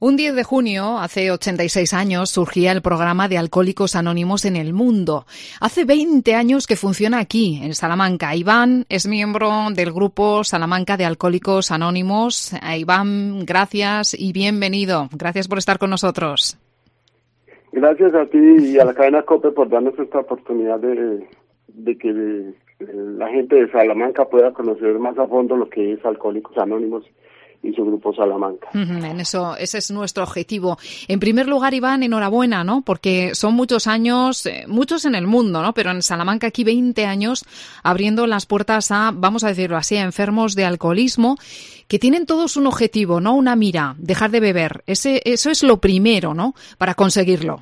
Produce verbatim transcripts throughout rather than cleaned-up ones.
Un diez de junio, hace ochenta y seis años, surgía el programa de Alcohólicos Anónimos en el mundo. Hace veinte años que funciona aquí, en Salamanca. Iván es miembro del grupo Salamanca de Alcohólicos Anónimos. Iván, gracias y bienvenido. Gracias por estar con nosotros. Gracias a ti y a la cadena COPE por darnos esta oportunidad de, de que de, de la gente de Salamanca pueda conocer más a fondo lo que es Alcohólicos Anónimos y su grupo Salamanca. En eso, ese es nuestro objetivo. En primer lugar, Iván, enhorabuena, ¿no? Porque son muchos años, eh, muchos en el mundo, ¿no? Pero en Salamanca aquí veinte años abriendo las puertas a, vamos a decirlo así, a enfermos de alcoholismo que tienen todos un objetivo, ¿no? Una mira, dejar de beber. Ese, eso es lo primero, ¿no? Para conseguirlo.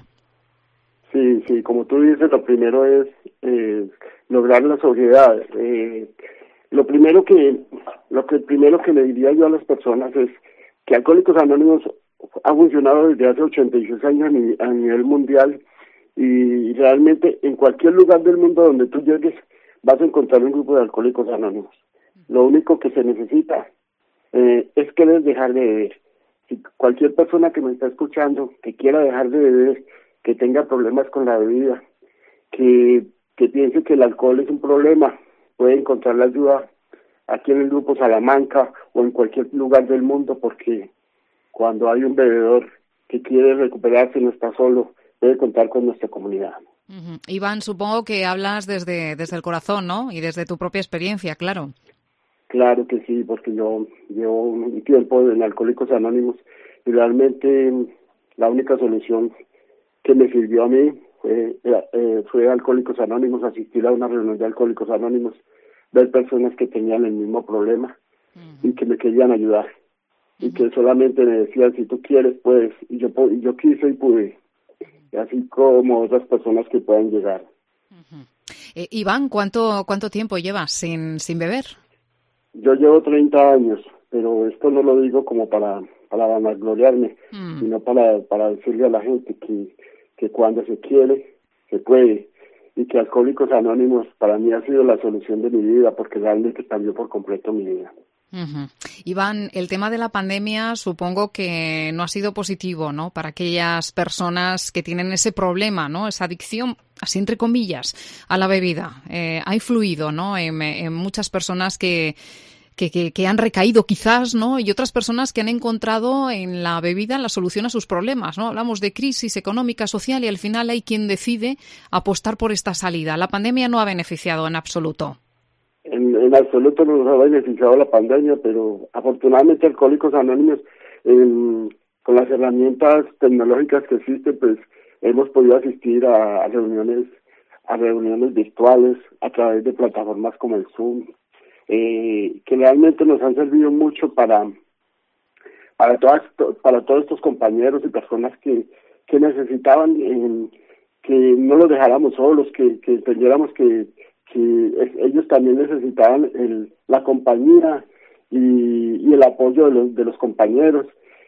Sí, sí, como tú dices, lo primero es eh, lograr la sobriedad. Eh, Lo primero que lo que primero que le diría yo a las personas es que Alcohólicos Anónimos ha funcionado desde hace ochenta y seis años a nivel mundial y realmente en cualquier lugar del mundo donde tú llegues vas a encontrar un grupo de Alcohólicos Anónimos. Lo único que se necesita eh, es querer dejar de beber. Si cualquier persona que me está escuchando que quiera dejar de beber, que tenga problemas con la bebida, que que piense que el alcohol es un problema, puede encontrar la ayuda aquí en el grupo Salamanca o en cualquier lugar del mundo, porque cuando hay un bebedor que quiere recuperarse no está solo, puede contar con nuestra comunidad. Uh-huh. Iván, supongo que hablas desde desde el corazón, ¿no? Y desde tu propia experiencia, claro. Claro que sí, porque yo llevo un tiempo en Alcohólicos Anónimos y realmente la única solución que me sirvió a mí fue, eh, fue Alcohólicos Anónimos, asistir a una reunión de Alcohólicos Anónimos, ver personas que tenían el mismo problema uh-huh. y que me querían ayudar uh-huh. y que solamente me decían, si tú quieres, puedes, y yo y yo quise y pude, y así como otras personas que puedan llegar. Uh-huh. Eh, Iván, ¿cuánto cuánto tiempo llevas sin sin beber? Yo llevo treinta años, pero esto no lo digo como para para vanagloriarme, uh-huh. sino para para decirle a la gente que que cuando se quiere, se puede, y que Alcohólicos Anónimos para mí ha sido la solución de mi vida, porque realmente cambió por completo mi vida. Uh-huh. Iván, el tema de la pandemia supongo que no ha sido positivo, ¿no? Para aquellas personas que tienen ese problema, ¿no? Esa adicción, así entre comillas, a la bebida. Eh, ha influido, ¿no? En, en muchas personas que Que, que, que han recaído quizás, ¿no? Y otras personas que han encontrado en la bebida la solución a sus problemas, ¿no? Hablamos de crisis económica, social y al final hay quien decide apostar por esta salida. La pandemia no ha beneficiado en absoluto. En, en absoluto no nos ha beneficiado la pandemia, pero afortunadamente Alcohólicos Anónimos, eh, con las herramientas tecnológicas que existen, pues hemos podido asistir a, a reuniones, a reuniones virtuales a través de plataformas como el Zoom, Eh, que realmente nos han servido mucho para para todas para todos estos compañeros y personas que que necesitaban eh, que no los dejáramos solos, que que entendiéramos que que ellos también necesitaban el, la compañía y, y el apoyo de los de los compañeros,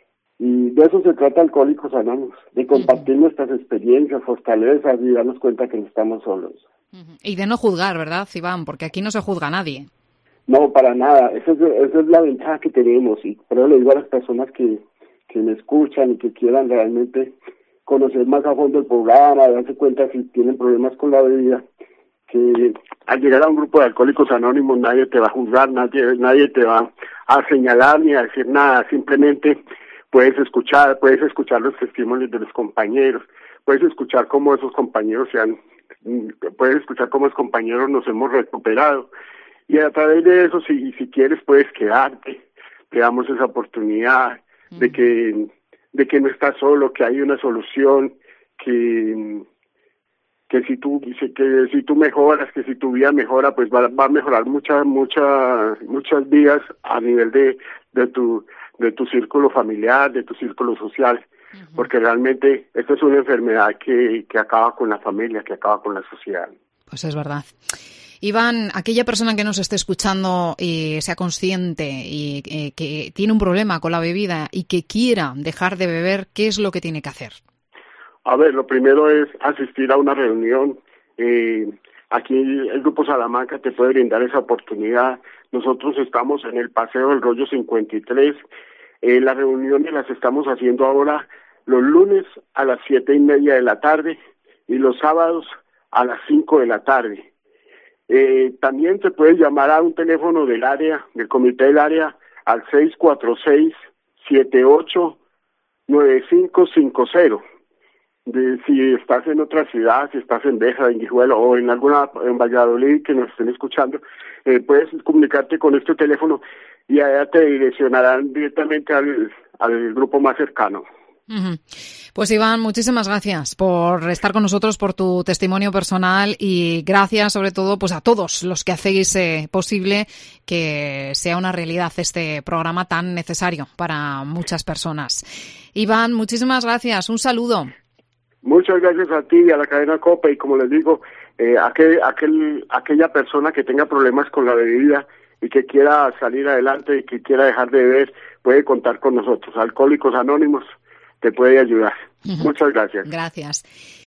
y de eso se trata Alcohólicos Anónimos, de compartir uh-huh. nuestras experiencias, fortalezas y darnos cuenta que no estamos solos. Uh-huh. Y de no juzgar, ¿verdad, Iván? Porque aquí no se juzga a nadie. No, para nada. Esa es, esa es la ventaja que tenemos, y pero le digo a las personas que, que me escuchan y que quieran realmente conocer más a fondo el programa, darse cuenta si tienen problemas con la bebida, que al llegar a un grupo de Alcohólicos Anónimos nadie te va a juzgar, nadie, nadie te va a señalar ni a decir nada, simplemente puedes escuchar, puedes escuchar los testimonios de los compañeros, puedes escuchar cómo esos compañeros se han, puedes escuchar cómo los compañeros nos hemos recuperado. Y a través de eso, si si quieres, puedes quedarte. Te damos esa oportunidad uh-huh. de que de que no estás solo, que hay una solución, que que si tú que si tú mejoras, que si tu vida mejora, pues va, va a mejorar muchas muchas muchas vidas a nivel de de tu de tu círculo familiar, de tu círculo social, uh-huh. porque realmente esta es una enfermedad que que acaba con la familia, que acaba con la sociedad. Pues es verdad. Iván, aquella persona que nos esté escuchando y sea consciente y eh, que tiene un problema con la bebida y que quiera dejar de beber, ¿qué es lo que tiene que hacer? A ver, lo primero es asistir a una reunión. Eh, aquí el Grupo Salamanca te puede brindar esa oportunidad. Nosotros estamos en el Paseo del Rollo cincuenta y tres, Eh, las reuniones las estamos haciendo ahora los lunes a las siete y media de la tarde y los sábados a las cinco de la tarde. Eh, también se puede llamar a un teléfono del área, del comité del área, al seis cuatro seis, siete ocho nueve cinco cinco cero. De, si estás en otra ciudad, si estás en Beja, en Guijuelo o en alguna, en Valladolid, que nos estén escuchando, eh, puedes comunicarte con este teléfono y allá te direccionarán directamente al, al grupo más cercano. Uh-huh. Pues Iván, muchísimas gracias por estar con nosotros, por tu testimonio personal y gracias sobre todo pues a todos los que hacéis eh, posible que sea una realidad este programa tan necesario para muchas personas. Iván, muchísimas gracias, un saludo. Muchas gracias a ti y a la cadena COPE y como les digo, eh, aquel, aquel, aquella persona que tenga problemas con la bebida y que quiera salir adelante y que quiera dejar de beber puede contar con nosotros. Alcohólicos Anónimos te puede ayudar. Uh-huh. Muchas gracias. Gracias.